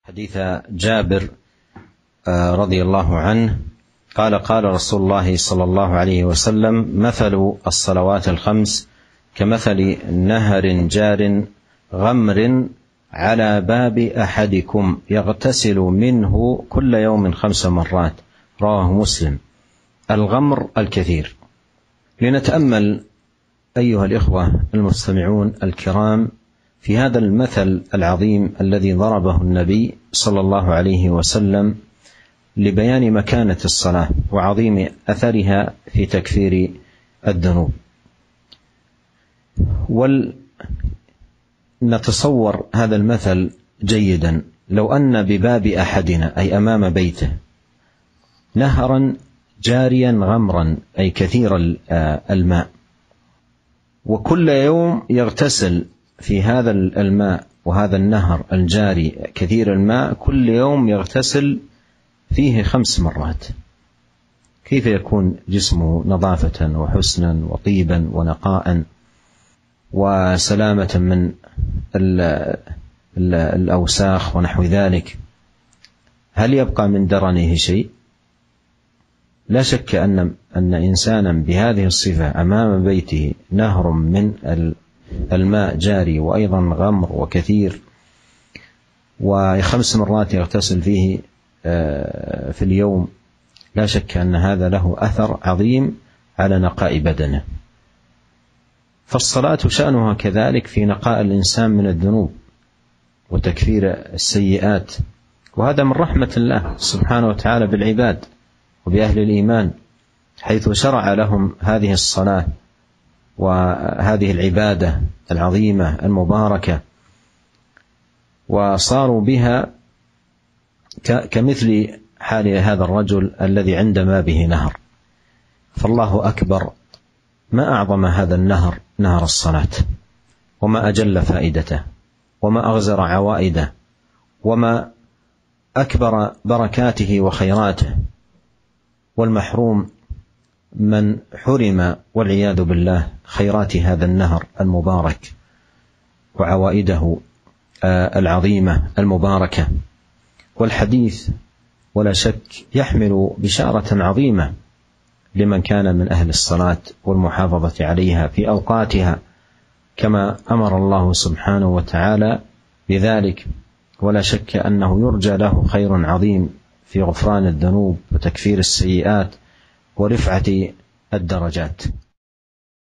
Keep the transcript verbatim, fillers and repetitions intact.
حديث جابر رضي الله عنه قال قال رسول الله صلى الله عليه وسلم: مثل الصلوات الخمس كمثل نهر جار غمر على باب أحدكم يغتسل منه كل يوم خمس مرات. رواه مسلم. الغمر الكثير. لنتأمل أيها الإخوة المستمعون الكرام في هذا المثل العظيم الذي ضربه النبي صلى الله عليه وسلم لبيان مكانة الصلاة وعظيم أثرها في تكفير الذنوب. ولنتصور هذا المثل جيدا: لو أن بباب أحدنا أي أمام بيته نهرا جاريا غمرا أي كثير الماء، وكل يوم يغتسل في هذا الماء وهذا النهر الجاري كثير الماء، كل يوم يغتسل فيه خمس مرات، كيف يكون جسمه نظافة وحسنا وطيبا ونقاء وسلامة من الأوساخ ونحو ذلك؟ هل يبقى من درنه شيء؟ لا شك أن أن إنسانا بهذه الصفة أمام بيته نهر من الماء جاري وأيضا غمر وكثير وخمس مرات يغتسل فيه في اليوم، لا شك أن هذا له أثر عظيم على نقاء بدنه. فالصلاة شأنها كذلك في نقاء الإنسان من الذنوب وتكفير السيئات، وهذا من رحمة الله سبحانه وتعالى بالعباد وبأهل الإيمان، حيث شرع لهم هذه الصلاة وهذه العبادة العظيمة المباركة، وصاروا بها كمثل حال هذا الرجل الذي عندما به نهر. فالله أكبر، ما أعظم هذا النهر، نهر الصلاة، وما أجل فائدته، وما أغزر عوائده، وما أكبر بركاته وخيراته. والمحروم من حرم والعياذ بالله خيرات هذا النهر المبارك وعوائده العظيمة المباركة. والحديث ولا شك يحمل بشارة عظيمة لمن كان من أهل الصلاة والمحافظة عليها في أوقاتها كما أمر الله سبحانه وتعالى بذلك. ولا شك أنه يرجى له خير عظيم في غفران الذنوب وتكفير السيئات ورفعة الدرجات.